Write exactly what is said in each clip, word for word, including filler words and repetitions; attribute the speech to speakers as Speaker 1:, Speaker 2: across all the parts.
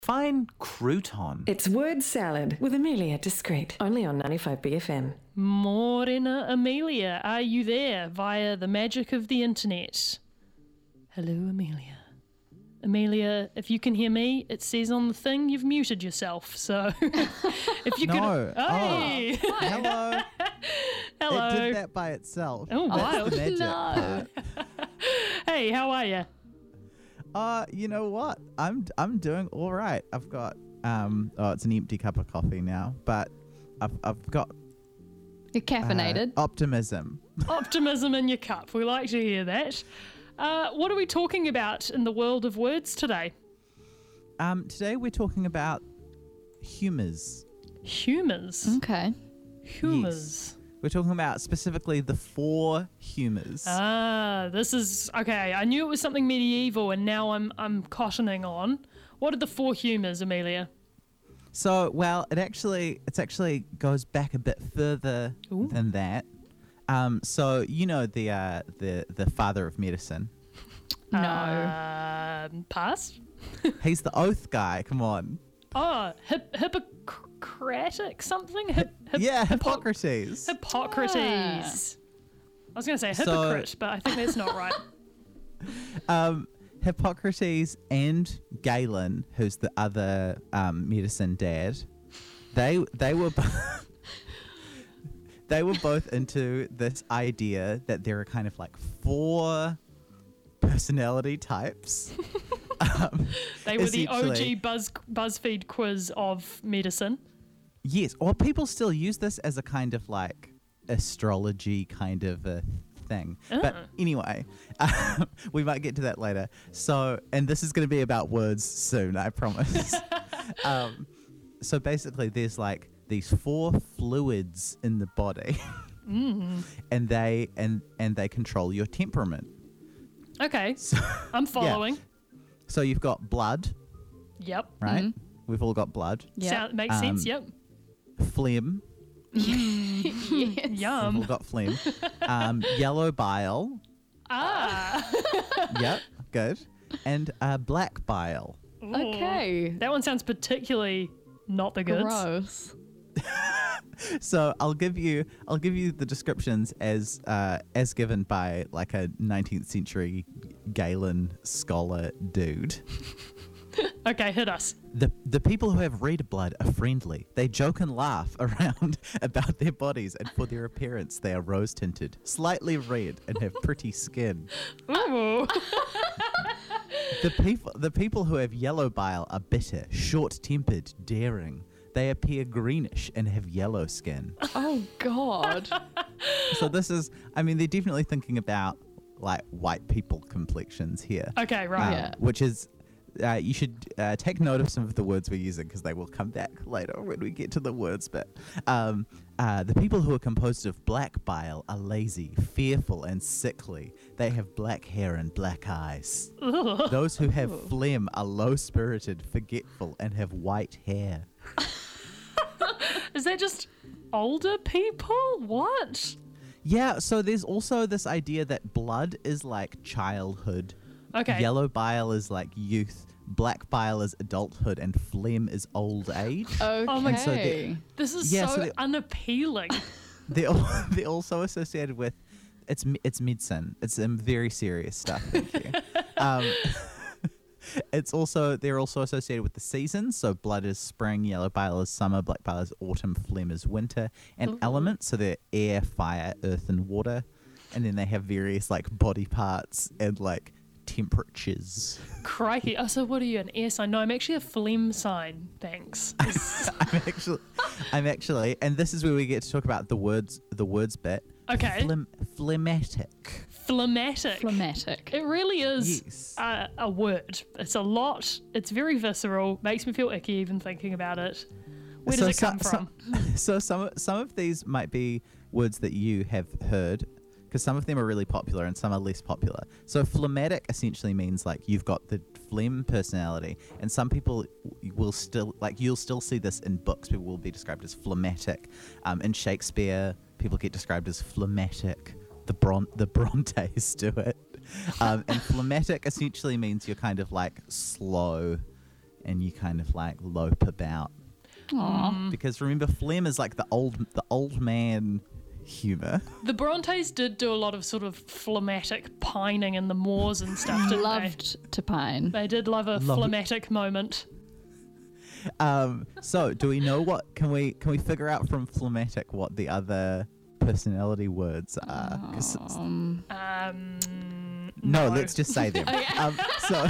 Speaker 1: Fine crouton.
Speaker 2: It's Word Salad with Amelia Discreet, only on ninety-five B F M.
Speaker 3: Morena Amelia, are you there via the magic of the internet? Hello, Amelia. Amelia, if you can hear me, it says on the thing you've muted yourself. So if you
Speaker 1: No.
Speaker 3: could. Hey!
Speaker 1: Oh. Hello.
Speaker 3: Hello.
Speaker 1: It did that by itself.
Speaker 3: Oh,
Speaker 1: That's
Speaker 3: wow.
Speaker 1: the magic
Speaker 4: No.
Speaker 1: part.
Speaker 3: Hey, how are you?
Speaker 1: Uh, you know what? I'm I'm doing all right. I've got um. Oh, it's an empty cup of coffee now, but I've I've got
Speaker 4: You're
Speaker 1: uh,
Speaker 4: caffeinated.
Speaker 1: optimism.
Speaker 3: Optimism in your cup. We like to hear that. Uh, what are we talking about in the world of words today?
Speaker 1: Um, today we're talking about humours.
Speaker 3: Humours.
Speaker 4: Okay.
Speaker 3: Humours.
Speaker 1: We're talking about specifically the four humours.
Speaker 3: Ah, this is okay. I knew it was something medieval, and now I'm I'm cottoning on. What are the four humours, Amelia?
Speaker 1: So, well, it actually it's actually goes back a bit further
Speaker 3: Ooh.
Speaker 1: than that. Um, so you know the uh, the the father of medicine.
Speaker 4: No.
Speaker 3: Um, pass.
Speaker 1: He's the oath guy. Come on.
Speaker 3: Oh, hip, Hippocratic something. Hip, hip,
Speaker 1: Yeah,
Speaker 3: Hippo-
Speaker 1: Hippocrates.
Speaker 3: Hippocrates. I was going to say
Speaker 1: So-
Speaker 3: hypocrite, but I think that's not right.
Speaker 1: Um, Hippocrates and Galen, who's the other um, medicine dad, they they were bo- they were both into this idea that there are kind of like four personality types. um,
Speaker 3: They were the O G
Speaker 1: essentially-
Speaker 3: Buzz BuzzFeed quiz of medicine.
Speaker 1: Yes, or people still use this as a kind of like astrology kind of a thing.
Speaker 3: Ah.
Speaker 1: But anyway, um, we might get to that later. So, and this is going to be about words soon, I promise. um, so basically, there's like these four fluids in the body,
Speaker 3: Mm.
Speaker 1: and they and and they control your temperament.
Speaker 3: Okay,
Speaker 1: So,
Speaker 3: I'm following.
Speaker 1: so you've got blood,
Speaker 3: Yep.
Speaker 1: right? We've all got blood.
Speaker 4: Yeah.
Speaker 3: Sound, makes
Speaker 1: Um,
Speaker 3: sense. Yep.
Speaker 1: Phlegm.
Speaker 4: yes.
Speaker 1: We've
Speaker 3: Yum.
Speaker 1: all got phlegm. Um, yellow bile.
Speaker 3: Ah.
Speaker 1: Yep, good. And uh, black bile.
Speaker 3: Ooh.
Speaker 4: Okay.
Speaker 3: That one sounds particularly not the goods.
Speaker 4: Gross.
Speaker 1: So I'll give you I'll give you the descriptions as uh, as given by like a nineteenth century Galen scholar dude.
Speaker 3: Okay, hit us.
Speaker 1: The the people who have red blood are friendly. They joke and laugh around about their bodies, and for their appearance they are rose tinted, slightly red, and have pretty skin.
Speaker 3: Ooh.
Speaker 1: The people the people who have yellow bile are bitter, short tempered, daring. They appear greenish and have yellow skin.
Speaker 4: Oh, God.
Speaker 1: So this is, I mean, they're definitely thinking about like white people complexions here.
Speaker 3: Okay, right.
Speaker 1: Um,
Speaker 4: Yeah.
Speaker 1: Which is, uh, you should uh, take note of some of the words we're using because they will come back later when we get to the words bit. Um, uh, the people who are composed of black bile are lazy, fearful, and sickly. They have black hair and black eyes. Those who have phlegm are low-spirited, forgetful, and have white hair.
Speaker 3: Is that just older people? What?
Speaker 1: Yeah, so there's also this idea that blood is like childhood.
Speaker 3: Okay.
Speaker 1: Yellow bile is like youth. Black bile is adulthood, and phlegm is old age.
Speaker 4: Okay.
Speaker 3: Oh my-
Speaker 1: so the-
Speaker 3: This is
Speaker 1: Yeah,
Speaker 3: so,
Speaker 1: so they-
Speaker 3: unappealing.
Speaker 1: They're al- they're also associated with it's me- it's medicine. It's um, very serious stuff. Thank you. um, it's also they're also associated with the seasons. So blood is spring, yellow bile is summer, black bile is autumn, phlegm is winter, and
Speaker 3: Ooh.
Speaker 1: elements. So they're air, fire, earth, and water. And then they have various like body parts and like temperatures.
Speaker 3: Crikey. Oh, so what are you, an air sign? No, I'm actually a phlegm sign. Thanks.
Speaker 1: I'm actually, I'm actually, and this is where we get to talk about the words, the words bit.
Speaker 3: Okay.
Speaker 1: Phlegm, phlegmatic.
Speaker 3: Phlegmatic.
Speaker 4: Phlegmatic.
Speaker 3: It really is
Speaker 1: Yes.
Speaker 3: a, a word. It's a lot. It's very visceral. Makes me feel icky even thinking about it. Where does
Speaker 1: So
Speaker 3: it come
Speaker 1: some-
Speaker 3: from?
Speaker 1: some- so some some of these might be words that you have heard, because some of them are really popular and some are less popular. So phlegmatic essentially means like you've got the phlegm personality, and some people will still like you'll still see this in books. People will be described as phlegmatic. Um, in Shakespeare, people get described as phlegmatic. The Bron the Brontes do it, um, and phlegmatic essentially means you're kind of like slow and you kind of like lope about.
Speaker 4: Aw.
Speaker 1: Because remember, phlegm is like the old the old man humor.
Speaker 3: The Brontes did do a lot of sort of phlegmatic pining in the moors and stuff, didn't
Speaker 4: Loved to pine.
Speaker 3: they? They did love a
Speaker 1: Love-
Speaker 3: phlegmatic moment.
Speaker 1: Um, so do we know what can we can we figure out from phlegmatic what the other personality words are? 'Cause s-
Speaker 4: Um,
Speaker 3: Um,
Speaker 1: no,
Speaker 3: no.
Speaker 1: let's just say them. um, so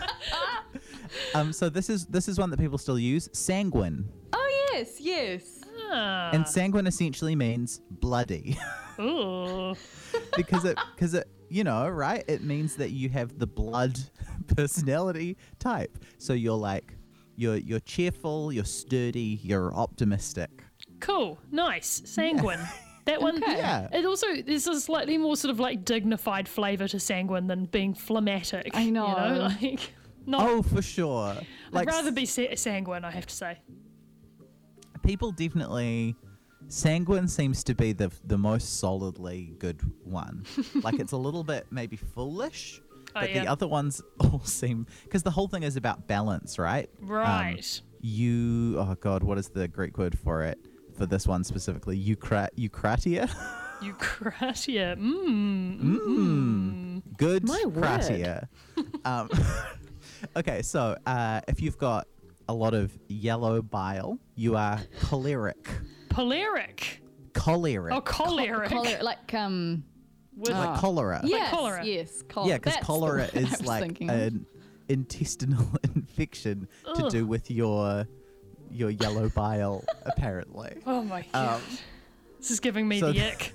Speaker 1: um, so this is this is one that people still use. Sanguine,
Speaker 4: oh yes, yes.
Speaker 3: Ah.
Speaker 1: and sanguine essentially means bloody.
Speaker 3: Ooh.
Speaker 1: because it because it you know right it means that you have the blood personality type, so you're like you're you're cheerful, you're sturdy, you're optimistic.
Speaker 3: Cool. Nice. Sanguine. That one.
Speaker 4: Okay.
Speaker 1: Yeah.
Speaker 3: It also there's a slightly more sort of like dignified flavour to sanguine than being phlegmatic.
Speaker 4: I know.
Speaker 3: You know, like not.
Speaker 1: Oh, for sure. Like
Speaker 3: I'd rather be sa- sanguine, I have to say.
Speaker 1: people definitely sanguine seems to be the the most solidly good one. Like it's a little bit maybe foolish,
Speaker 3: Oh,
Speaker 1: but the
Speaker 3: yeah.
Speaker 1: other ones all seem because the whole thing is about balance, right? Um,
Speaker 3: Right.
Speaker 1: you oh god, what is the Greek word for it? For this one specifically, Eucra- Eucratia.
Speaker 3: Eucratia. Mmm.
Speaker 1: Mm. Good
Speaker 2: My word.
Speaker 1: kratia. um, okay, so uh, if you've got a lot of yellow bile, you are choleric.
Speaker 3: Polaric.
Speaker 1: Choleric.
Speaker 3: Oh, choleric.
Speaker 4: Cholera, like um.
Speaker 3: With
Speaker 1: like
Speaker 4: Oh.
Speaker 1: cholera.
Speaker 4: Yes,
Speaker 3: cholera.
Speaker 4: yes. Col-
Speaker 1: Yeah, because
Speaker 4: that's the
Speaker 1: cholera
Speaker 4: word I
Speaker 1: is
Speaker 4: was
Speaker 1: like
Speaker 4: thinking of.
Speaker 1: an intestinal infection to
Speaker 3: Ugh.
Speaker 1: do with your your yellow bile, apparently.
Speaker 3: Oh my god.
Speaker 1: Um,
Speaker 3: This is giving me
Speaker 1: so
Speaker 3: the
Speaker 1: th-
Speaker 3: ick.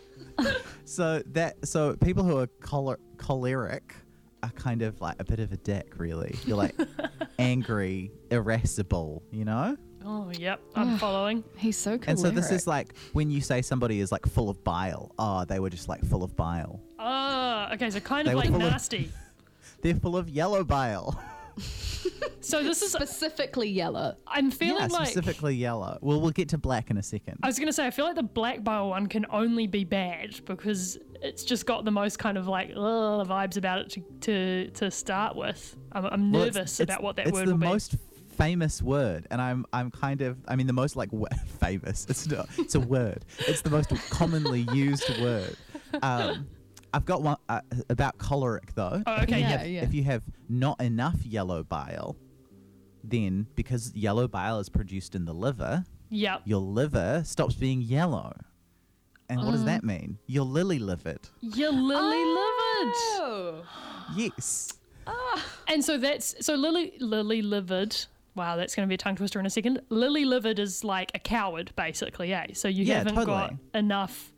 Speaker 1: so that so people who are choler- choleric are kind of like a bit of a dick, really. You're like angry, irascible, you know.
Speaker 3: Oh, yep. I'm following.
Speaker 4: He's so choleric.
Speaker 1: And so this is like when you say somebody is like full of bile. Oh, they were just like full of bile.
Speaker 3: Ah, okay. So kind
Speaker 1: They
Speaker 3: of
Speaker 1: were
Speaker 3: like
Speaker 1: full of-
Speaker 3: nasty.
Speaker 1: They're full of yellow bile.
Speaker 3: So this is.
Speaker 4: specifically yellow.
Speaker 3: I'm feeling
Speaker 1: yeah,
Speaker 3: like.
Speaker 1: specifically yellow. Well, we'll get to black in a second.
Speaker 3: I was going to say, I feel like the black bile one can only be bad because it's just got the most kind of like ugh, vibes about it to, to, to start with. I'm, I'm
Speaker 1: Well, it's-
Speaker 3: nervous
Speaker 1: it's-
Speaker 3: about what that
Speaker 1: it's
Speaker 3: word
Speaker 1: the
Speaker 3: will be.
Speaker 1: most famous word, and I'm I'm kind of I mean the most like w- famous. It's not. It's a word. It's the most commonly used word. Um, I've got one uh, about choleric though.
Speaker 3: Oh,
Speaker 1: If
Speaker 3: okay.
Speaker 1: you
Speaker 4: Yeah,
Speaker 1: have-
Speaker 4: yeah.
Speaker 1: If you have not enough yellow bile, then because yellow bile is produced in the liver,
Speaker 3: Yep.
Speaker 1: your liver stops being yellow. And what does
Speaker 3: Uh-huh.
Speaker 1: that mean? You're lily livered.
Speaker 3: You're lily livered.
Speaker 4: Oh.
Speaker 1: Yes.
Speaker 3: And so that's so lily lily livered. Wow, that's going to be a tongue twister in a second. Lily livered is like a coward, basically. Eh? So you
Speaker 1: Yeah,
Speaker 3: haven't got
Speaker 1: totally.
Speaker 3: enough.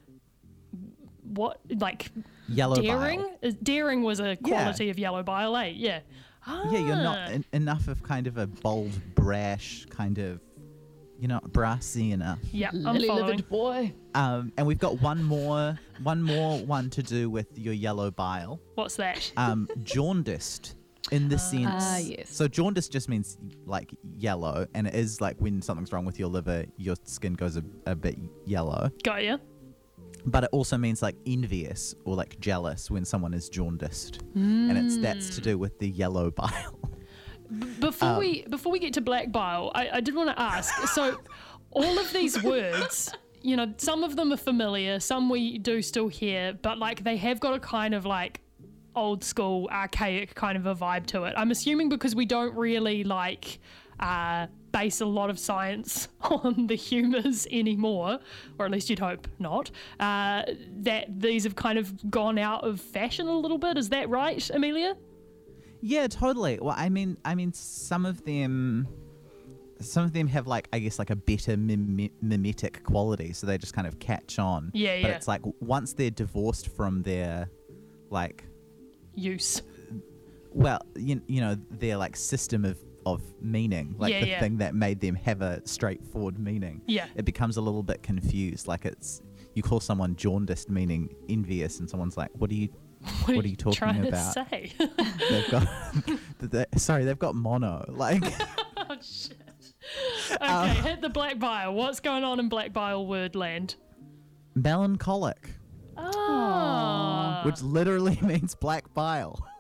Speaker 3: What like
Speaker 1: Yellow
Speaker 3: daring?
Speaker 1: bile.
Speaker 3: Is- Daring was a quality of yellow bile, eh? Yeah.
Speaker 1: Yeah, you're not
Speaker 3: Ah.
Speaker 1: en- enough of kind of a bold, brash kind of. You're not brassy enough.
Speaker 3: Yeah, I'm
Speaker 4: Lily
Speaker 3: following.
Speaker 4: livered boy.
Speaker 1: Um, and we've got one more, one more one to do with your yellow bile.
Speaker 3: What's that?
Speaker 1: Um, jaundiced, in the sense.
Speaker 4: Ah, yes.
Speaker 1: So jaundice just means like yellow, and it is like when something's wrong with your liver, your skin goes a, a bit yellow.
Speaker 3: Got ya.
Speaker 1: But it also means like envious or like jealous when someone is jaundiced, and it's that's to do with the yellow bile.
Speaker 3: Before
Speaker 1: Um,
Speaker 3: we before we get to black bile, I, I did want to ask. So, all of these words, you know, some of them are familiar, some we do still hear, but like they have got a kind of like old school, archaic kind of a vibe to it. I'm assuming because we don't really like uh, base a lot of science on the humours anymore, or at least you'd hope not. Uh, that these have kind of gone out of fashion a little bit. Is that right, Amelia?
Speaker 1: Yeah, totally. Well, I mean, I mean, some of them, some of them have like, I guess, like a better mim- mimetic quality, so they just kind of catch on.
Speaker 3: Yeah,
Speaker 1: But
Speaker 3: yeah.
Speaker 1: it's like once they're divorced from their, like,
Speaker 3: Use.
Speaker 1: well, you, you know, their like system of of meaning, like
Speaker 3: Yeah,
Speaker 1: the
Speaker 3: yeah.
Speaker 1: thing that made them have a straightforward meaning.
Speaker 3: Yeah.
Speaker 1: It becomes a little bit confused. Like it's you call someone jaundiced meaning envious, and someone's like, "What are you?
Speaker 3: What,
Speaker 1: What are you talking
Speaker 3: trying
Speaker 1: about?"
Speaker 3: to say?
Speaker 1: They've got, they sorry, they've got mono. Like,
Speaker 3: Oh shit. Okay,
Speaker 1: Um,
Speaker 3: hit the black bile. What's going on in black bile word land?
Speaker 1: melancholic,
Speaker 3: Ah.
Speaker 1: which literally means black bile.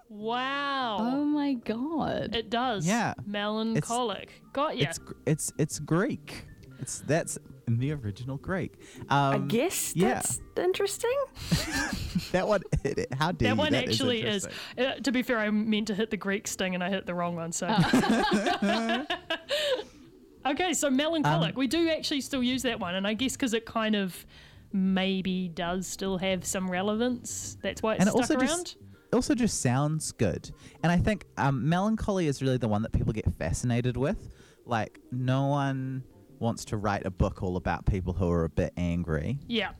Speaker 3: Wow.
Speaker 4: Oh my god.
Speaker 3: It does.
Speaker 1: Yeah.
Speaker 3: Melancholic. Got ya.
Speaker 1: It's gr- it's it's Greek. It's that's in the original Greek. Um,
Speaker 2: I guess
Speaker 1: yeah.
Speaker 2: that's interesting.
Speaker 1: that one. It, how dare
Speaker 3: That
Speaker 1: you?
Speaker 3: one
Speaker 1: That
Speaker 3: actually is.
Speaker 1: interesting.
Speaker 3: Uh, to be fair, I meant to hit the Greek sting and I hit the wrong one. So. Okay, so melancholic.
Speaker 1: Um,
Speaker 3: we do actually still use that one, and I guess because it kind of maybe does still have some relevance. That's why it's
Speaker 1: And it
Speaker 3: stuck
Speaker 1: also
Speaker 3: around.
Speaker 1: just it also just sounds good. And I think um, melancholy is really the one that people get fascinated with. Like, no one wants to write a book all about people who are a bit angry.
Speaker 3: Yeah.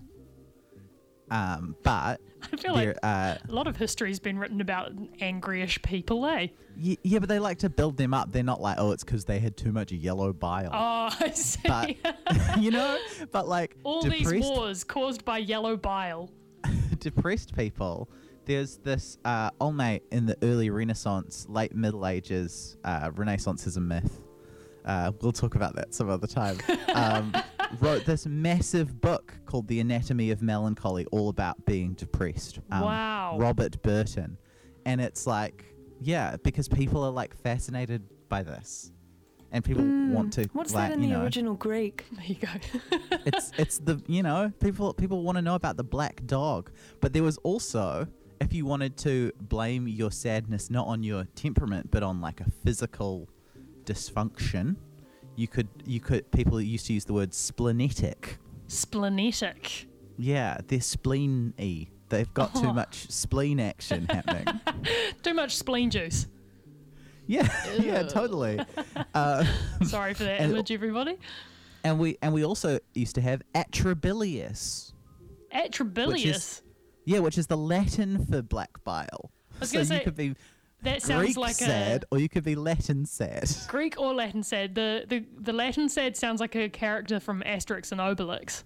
Speaker 1: Um, but
Speaker 3: I feel
Speaker 1: there,
Speaker 3: like
Speaker 1: uh,
Speaker 3: a lot of history's been written about angryish people, eh?
Speaker 1: y- yeah, but they like to build them up. They're not like, oh, it's because they had too much yellow bile.
Speaker 3: Oh, I see.
Speaker 1: But you know, but like
Speaker 3: All
Speaker 1: depressed,
Speaker 3: these wars caused by yellow bile.
Speaker 1: depressed people. There's this uh, old mate in the early Renaissance, late Middle Ages. Uh, Renaissance is a myth. Uh, we'll talk about that some other time. Um, wrote this massive book called The Anatomy of Melancholy, all about being depressed. Um,
Speaker 3: Wow.
Speaker 1: Robert Burton. And it's like, yeah, because people are like fascinated by this. And people want to,
Speaker 2: What's
Speaker 1: like,
Speaker 2: that in
Speaker 1: you
Speaker 2: the
Speaker 1: know,
Speaker 2: original Greek?
Speaker 3: There you go.
Speaker 1: it's it's the you know people people want to know about the black dog. But there was also, if you wanted to blame your sadness not on your temperament but on like a physical dysfunction, you could you could people used to use the word splenetic.
Speaker 3: Splenetic.
Speaker 1: Yeah, they're spleen-y. They've got
Speaker 3: Oh.
Speaker 1: too much spleen action happening.
Speaker 3: Too much spleen juice.
Speaker 1: Yeah, yeah, totally. Uh,
Speaker 3: Sorry for that
Speaker 1: And-
Speaker 3: image, everybody.
Speaker 1: and we and we also used to have atrabilious.
Speaker 3: Atrabilious.
Speaker 1: Yeah, which is the Latin for black bile.
Speaker 3: was
Speaker 1: So
Speaker 3: gonna
Speaker 1: you
Speaker 3: say,
Speaker 1: could be
Speaker 3: That sounds
Speaker 1: Greek
Speaker 3: like
Speaker 1: sad,
Speaker 3: a
Speaker 1: or you could be Latin sad.
Speaker 3: Greek or Latin sad. The, the the Latin sad sounds like a character from Asterix and Obelix.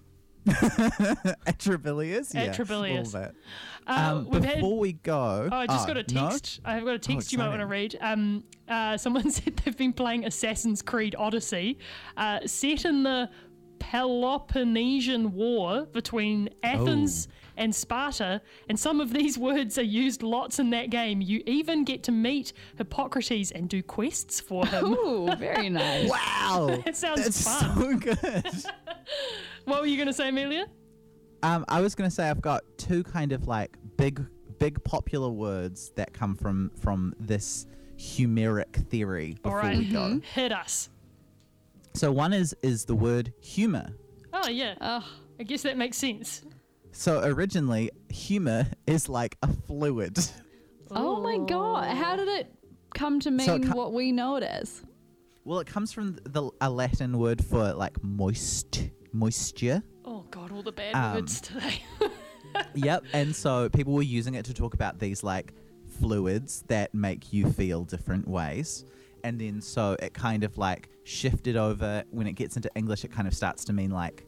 Speaker 1: Atrabilious, yeah,
Speaker 3: Atrabilious.
Speaker 1: all that.
Speaker 3: Uh,
Speaker 1: Um,
Speaker 3: we've had-
Speaker 1: before we go,
Speaker 3: Oh, I just
Speaker 1: oh,
Speaker 3: got a
Speaker 1: no?
Speaker 3: text. I've got a text you might want to
Speaker 1: exciting.
Speaker 3: read. Um, uh, someone said they've been playing Assassin's Creed Odyssey, uh, set in the Peloponnesian War between Athens
Speaker 1: Oh.
Speaker 3: and Sparta, and some of these words are used lots in that game. You even get to meet Hippocrates and do quests for him.
Speaker 4: Ooh, very nice.
Speaker 1: Wow,
Speaker 3: That sounds
Speaker 1: that's
Speaker 3: fun.
Speaker 1: so good.
Speaker 3: What were you going to say, Amelia?
Speaker 1: um, I was gonna say I've got two kind of like big, big popular words that come from from this Homeric theory. Before
Speaker 3: All right,
Speaker 1: we go,
Speaker 3: hit us.
Speaker 1: so one is is the word humor.
Speaker 3: Oh, yeah.
Speaker 4: Ugh.
Speaker 3: I guess that makes sense.
Speaker 1: So originally, humor is like a fluid.
Speaker 4: Oh my god. How did it come to mean
Speaker 1: So it co-
Speaker 4: what we know it as?
Speaker 1: Well, it comes from the a Latin word for like moist, moisture.
Speaker 3: Oh, God, all the bad
Speaker 1: Um,
Speaker 3: words today.
Speaker 1: Yep. And so people were using it to talk about these like fluids that make you feel different ways. And then so it kind of like shifted over. When it gets into English, it kind of starts to mean like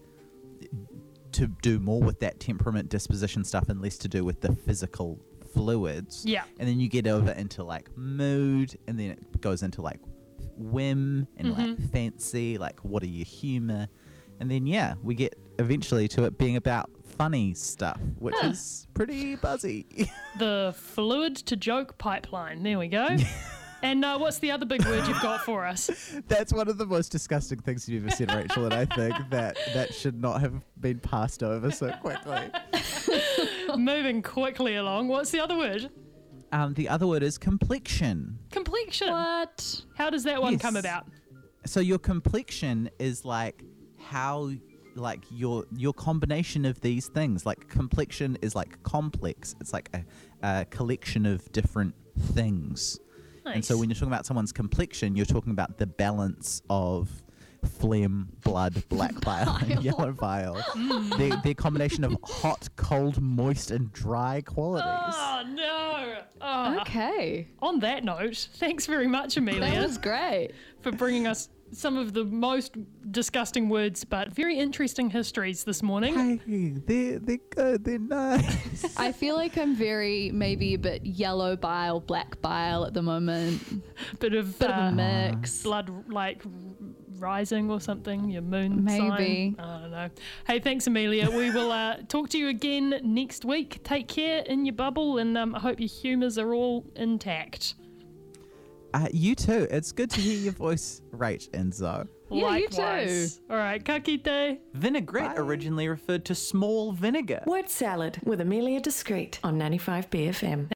Speaker 1: to do more with that temperament disposition stuff and less to do with the physical fluids.
Speaker 3: Yeah.
Speaker 1: And then you get over into like mood, and then it goes into like whim and
Speaker 3: Mm-hmm.
Speaker 1: like fancy, like what are your humor? And then yeah, we get eventually to it being about funny stuff, which
Speaker 3: Huh.
Speaker 1: is pretty buzzy.
Speaker 3: The fluid to joke pipeline. There we go. And uh, what's the other big word you've got for us?
Speaker 1: That's one of the most disgusting things you've ever said, Rachel, and I think that that should not have been passed over so quickly.
Speaker 3: Moving quickly along. What's the other word?
Speaker 1: Um, the other word is complexion.
Speaker 3: Complexion.
Speaker 4: What?
Speaker 3: How does that one
Speaker 1: Yes.
Speaker 3: come about?
Speaker 1: So your complexion is like how like your your combination of these things. Like complexion is like complex. It's like a, a collection of different things. And so
Speaker 3: Nice.
Speaker 1: when you're talking about someone's complexion, you're talking about the balance of phlegm, blood, black bile, and yellow bile.
Speaker 3: Mm.
Speaker 1: Their, their combination of hot, cold, moist, and dry qualities.
Speaker 3: Oh, no. Oh.
Speaker 4: Okay.
Speaker 3: On that note, thanks very much, Amelia,
Speaker 4: That was great.
Speaker 3: for bringing us some of the most disgusting words but very interesting histories this morning.
Speaker 1: Hey, they're, they're good, they're nice.
Speaker 4: I feel like I'm very, maybe a bit yellow bile, black bile at the moment.
Speaker 3: Bit of,
Speaker 4: Bit of
Speaker 3: uh,
Speaker 4: a mix.
Speaker 3: blood, like rising or something, your moon
Speaker 4: Maybe.
Speaker 3: sign. I don't know. Hey, thanks, Amelia. We will uh, talk to you again next week. Take care in your bubble, and um, I hope your humours are all intact.
Speaker 1: Uh, you too. It's good to hear your voice, Rach and Zoe.
Speaker 4: Yeah, you too.
Speaker 3: Likewise. All right, ka kite.
Speaker 5: Vinaigrette
Speaker 1: Bye.
Speaker 5: originally referred to small vinegar.
Speaker 2: Word salad with Amelia Discreet on ninety-five B F M.